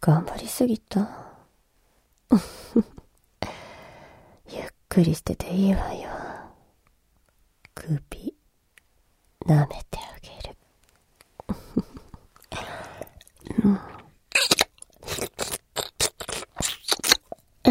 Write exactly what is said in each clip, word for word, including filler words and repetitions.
頑張りすぎた。ゆっくりしてていいわよ。首舐めてあげる。うん。うん。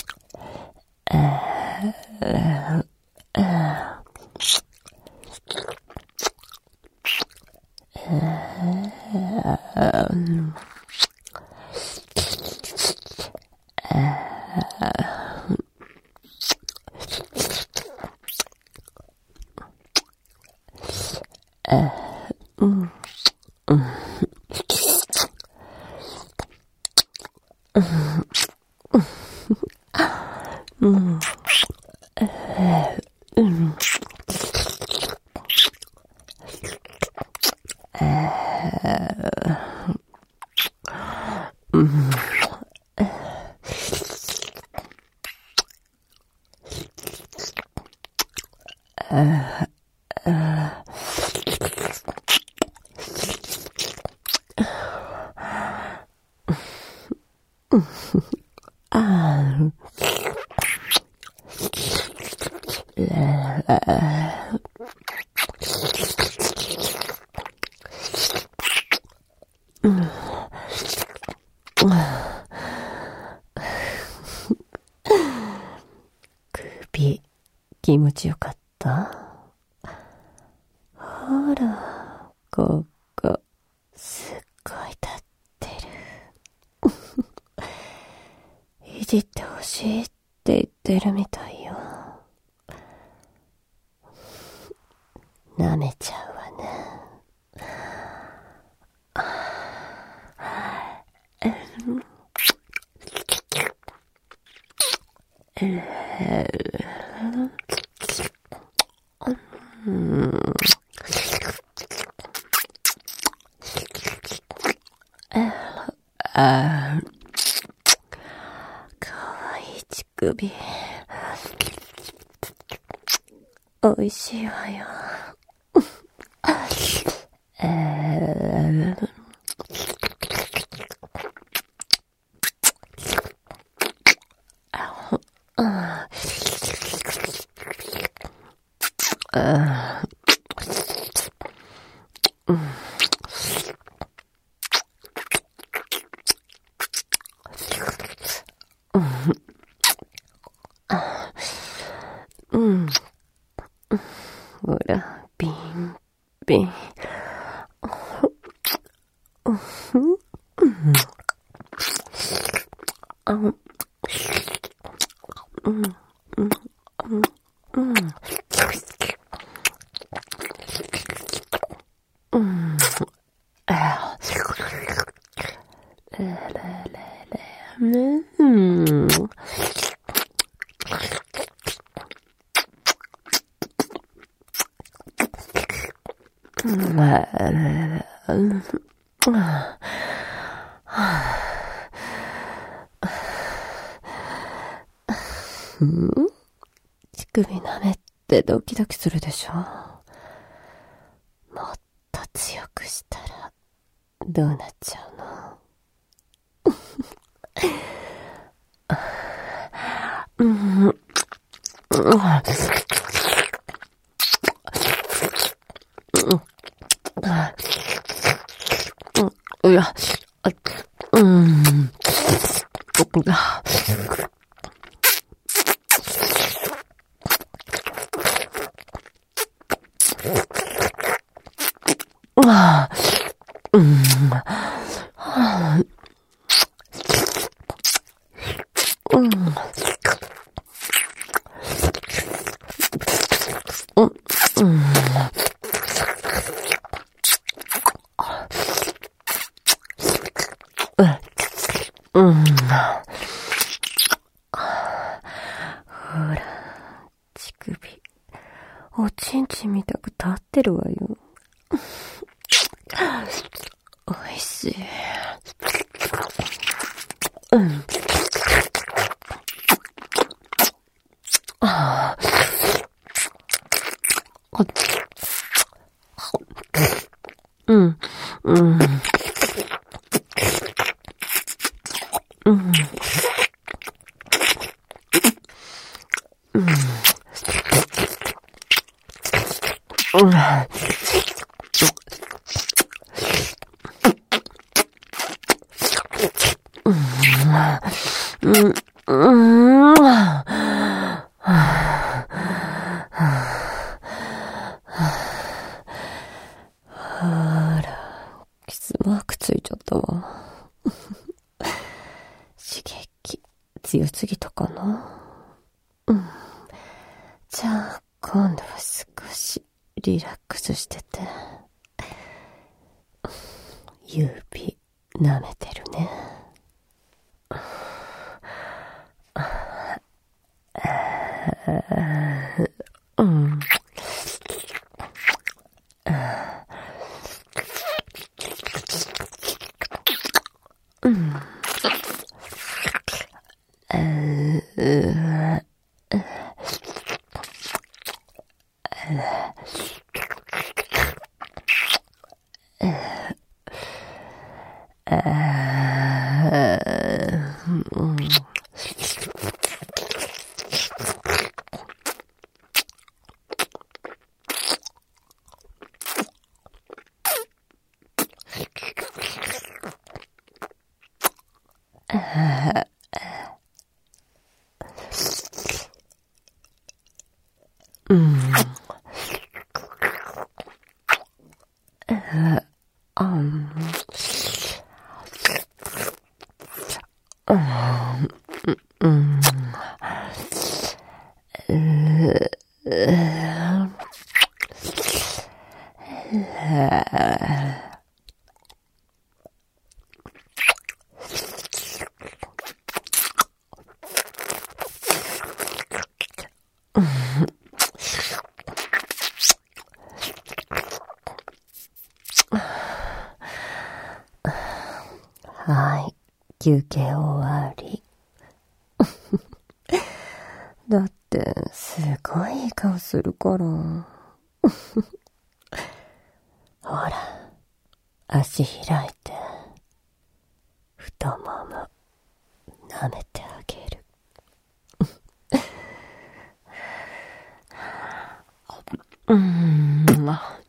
首気持ちよかった？ほら、ここすっごい立ってる。いじってほしいって言ってるみたいよ。舐めちゃうわね。ああ、かわいい乳首。おいしいわよ。ほら、ビンビン。乳首舐めってドキドキするでしょ。もっと強くしたらどうなっちゃうの？うんいや、うん。あうん。うん。うん。うん。ほら、乳首、おちんちんみたく立ってるわよ。おいしい。うん。ああ。うん。うん。 あら、キスマークついちゃったわ。刺激強すぎたかな。うん。じゃあ今度は少しリラックスしてて。指舐めてるね。うん。うん。うん。あん。うん。うん。はい、休憩終わり。だってすごいいい顔するから。ほら、足開いて太もも舐めてあげる。うーん、まあ、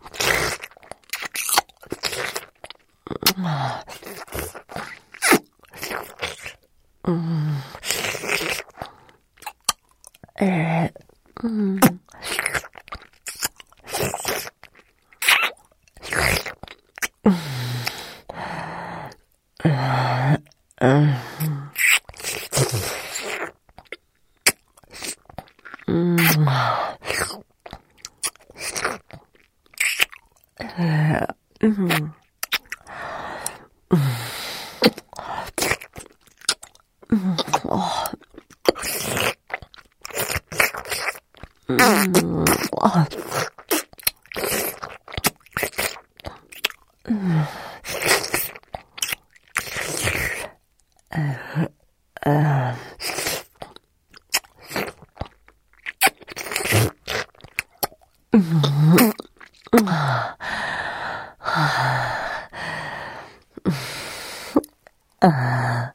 まあ、うん、えー、うん、うん、うん、うん。ああ、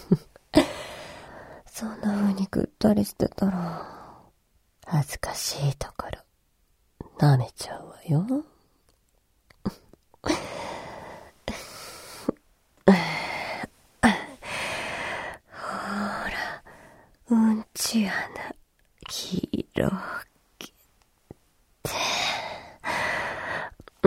そんな風にぐったりしてたら恥ずかしいところ舐めちゃうわよ。ほら、うんち穴広げて、うん、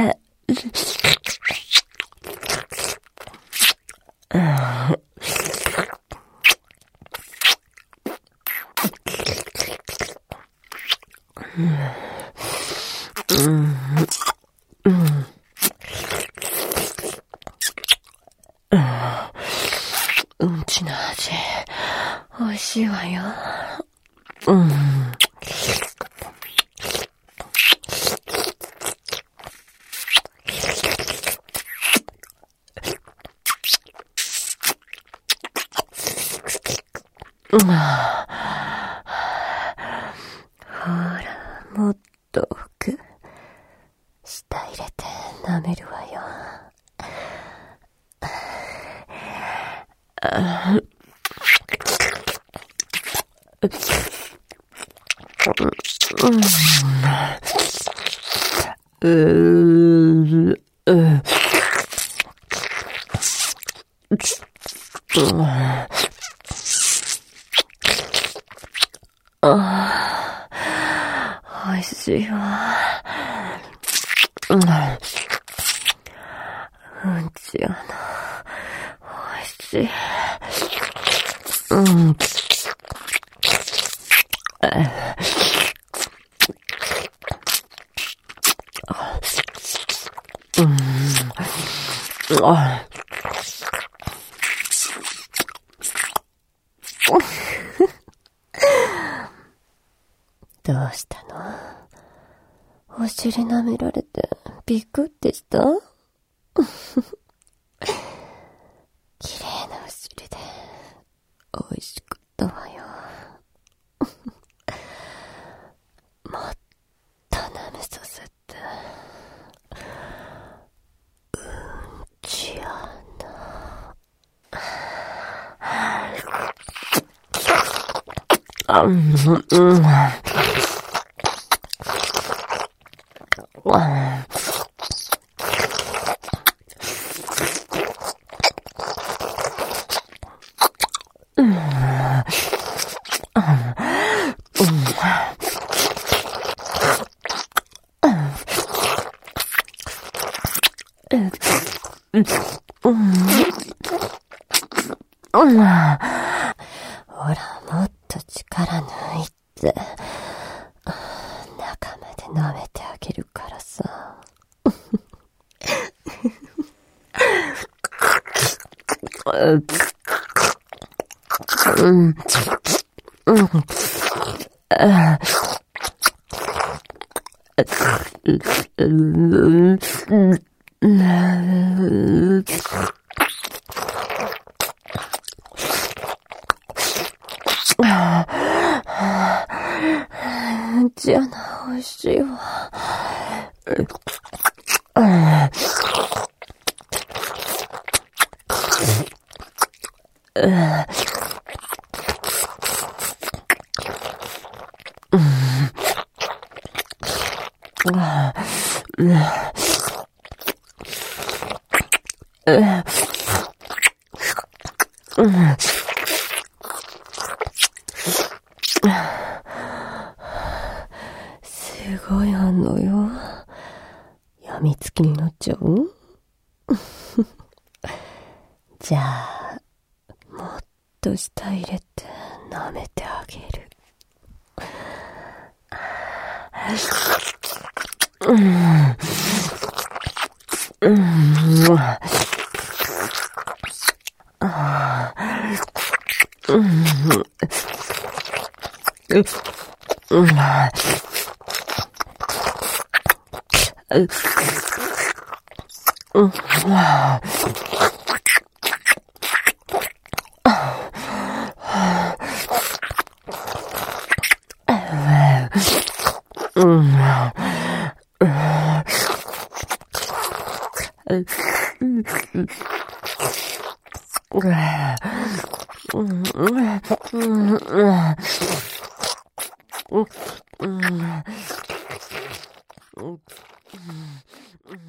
うんちの味美味しいわよ。うん。ほら、もっと奥舌入れて舐めるわよ。うんうー、うー、ああ、美味しいわ。うん、うんちやな。美味しい。うん。うん。あ。どうしたの？お尻舐められてびくってした？綺麗なお尻で美味しかったわよ。もっと舐めさせて。うんちやな。あ、うん、うん。ほら、もっと力抜いて、中まで舐めてあげるからさ。うん、うん、じゃな、美味しいわ。すごい反応よ。やみつきになっちゃう？じゃあ、もっと舌入れて舐めてあげる。うん。うん。ああ。うん。うん。うん。うん。